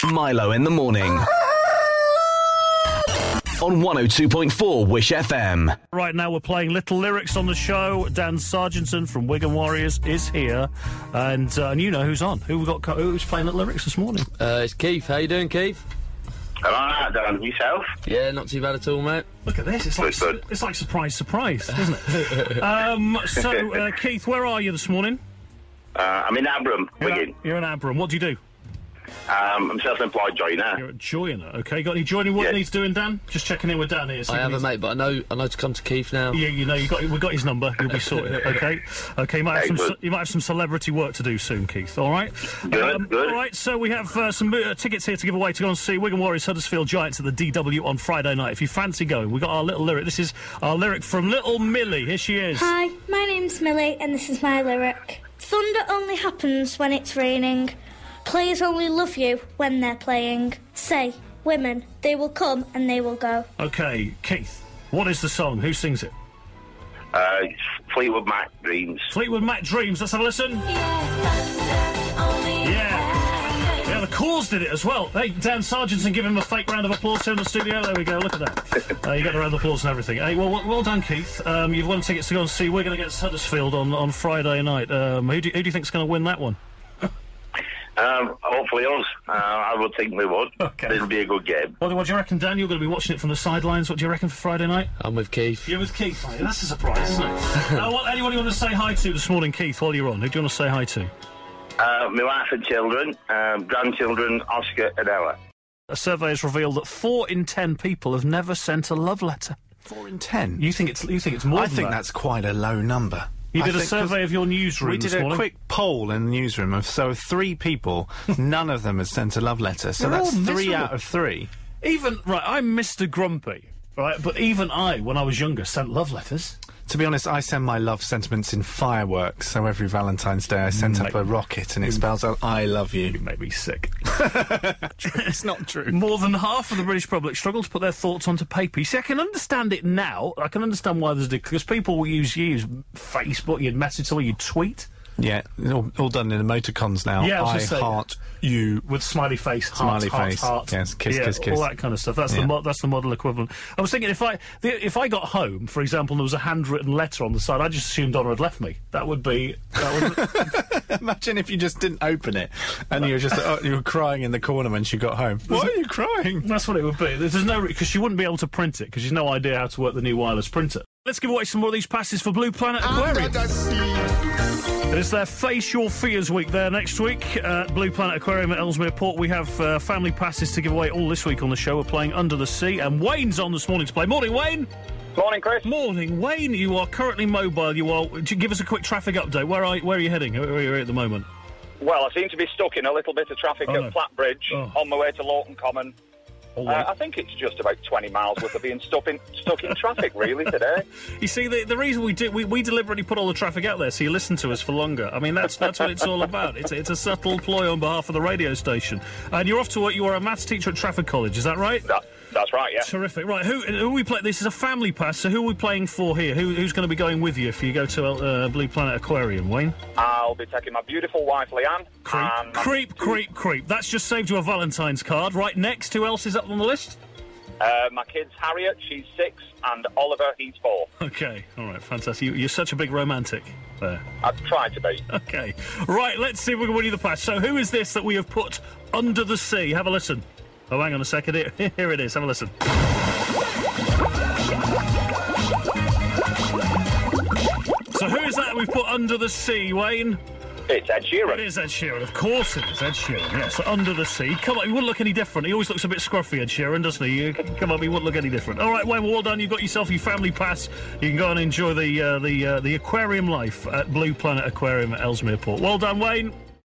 Milo in the morning. On 102.4 Wish FM. Right now we're playing Little Lyrics on the show. Dan Sargentson from Wigan Warriors is here, and you know who's on. Who's playing Little Lyrics this morning? It's Keith. How you doing, Keith? Alright, Dan. Yourself? Yeah, not too bad at all, mate. Look at this. It's like surprise, isn't it? Keith, where are you this morning? I'm in Abram, Wigan. You're in Abram. What do you do? I'm self-employed joiner. You're a joiner, okay. Got any joining work needs doing, Dan? Just checking in with Dan here. I haven't, mate, but I know to come to Keith now. Yeah, you know, we've got his number. You'll be sorted, okay? Okay, you might have some celebrity work to do soon, Keith, all right? Good. All right, so we have some tickets here to give away to go and see Wigan Warriors Huddersfield Giants at the DW on Friday night. If you fancy going, we've got our little lyric. This is our lyric from Little Millie. Here she is. Hi, my name's Millie, and this is my lyric. Thunder only happens when it's raining. Players only love you when they're playing. Say, women, they will come and they will go. Okay, Keith, what is the song? Who sings it? It's Fleetwood Mac Dreams. Fleetwood Mac Dreams. Let's have a listen. Yeah, the Cause did it as well. Hey, Dan Sargentson, give him a fake round of applause here in the studio. There we go, look at that. You got the round of applause and everything. Hey, well done, Keith. You've won tickets to go and see Wigan against Huddersfield on Friday night. Who do you think's going to win that one? Hopefully us. I would think we would. Okay. It'll be a good game. What do you reckon, Dan? You're going to be watching it from the sidelines. What do you reckon for Friday night? I'm with Keith. You're with Keith, mate. That's a surprise, isn't it? Anyone you want to say hi to this morning, Keith, while you're on? Who do you want to say hi to? My wife and children, grandchildren, Oscar and Ella. A survey has revealed that 4 in 10 people have never sent a love letter. 4 in 10? You think it's more I than think that? that's quite a low number. You did a survey of your newsroom We this did a morning. quick poll in the newsroom of 3 people. None of them has sent a love letter. So They're that's all 3 miserable. out of 3. I'm Mr. Grumpy, right? But even I, when I was younger, sent love letters. To be honest, I send my love sentiments in fireworks. So every Valentine's Day I send up a rocket and it spells out, I love you. You make me sick. It's not true. More than half of the British public struggle to put their thoughts onto paper. You see, I can understand it now. I can understand why there's because people will use Facebook, you'd message someone, you'd tweet. Yeah, all done in emoticons now. Yeah, I was I just saying. heart you. With smiley face, heart, Smiley heart, face. heart. Yes, kiss, kiss, kiss. All that kind of stuff. That's that's the model equivalent. I was thinking if I got home, for example, and there was a handwritten letter on the side, I just assumed Donna had left me. That would Imagine if you just didn't open it and you were just you were crying in the corner when she got home. Why are you crying? That's what it would be. There's no because she wouldn't be able to print it because she's no idea how to work the new wireless printer. Let's give away some more of these passes for Blue Planet Aquarium. It's their Face Your Fears week there next week at Blue Planet Aquarium at Ellesmere Port. We have family passes to give away all this week on the show. We're playing Under the Sea, and Wayne's on this morning to play. Morning, Wayne. Morning, Chris. Morning, Wayne. You are currently mobile. Give us a quick traffic update. Where are you heading? Where are you at the moment? Well, I seem to be stuck in a little bit of traffic at Flat Bridge on my way to Lawton Common. I think it's just about 20 miles worth of being stuck in traffic, really, today. You see, the reason we deliberately put all the traffic out there so you listen to us for longer. I mean, that's what it's all about. It's a subtle ploy on behalf of the radio station. And you're off to work. You are a maths teacher at Trafford College, is that right? That's right, yeah. Terrific. Right, who we play? This is a family pass, so who are we playing for here? Who's going to be going with you if you go to Blue Planet Aquarium, Wayne? I'll be taking my beautiful wife, Leanne. Creep. That's just saved you a Valentine's card. Right next, who else is up on the list? My kid's Harriet, she's 6, and Oliver, he's 4. Okay, all right, fantastic. You're such a big romantic there. I've tried to be. Okay, right, let's see if we can win you the pass. So who is this that we have put under the sea? Have a listen. Oh, hang on a second. Here it is. Have a listen. So who is that we've put under the sea, Wayne? It's Ed Sheeran. It is Ed Sheeran. Of course it is Ed Sheeran. Yes, Under the Sea. Come on, he wouldn't look any different. He always looks a bit scruffy, Ed Sheeran, doesn't he? Come on, he wouldn't look any different. All right, Wayne, well done. You've got yourself your family pass. You can go and enjoy the aquarium life at Blue Planet Aquarium at Ellesmere Port. Well done, Wayne.